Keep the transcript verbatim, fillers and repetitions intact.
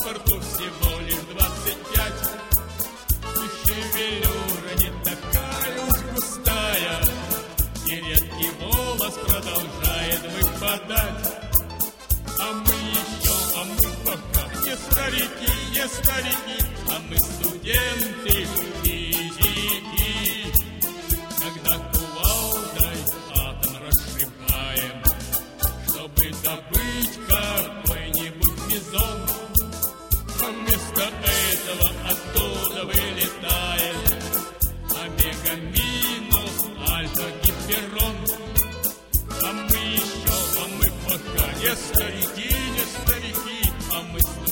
паспорту всего лишь двадцать пять. И шевелюра не такая уж густая, и редкий волос продолжает выпадать. А мы еще, а мы пока не старики, не старики, а мы студенты, физики. Когда кувалдой атом расшибаем, чтобы добыть какой-нибудь мезон, а вместо этого оттуда вылетает омега минус альфа гиперон. А мы еще, а мы пока не старики, не старики, а мы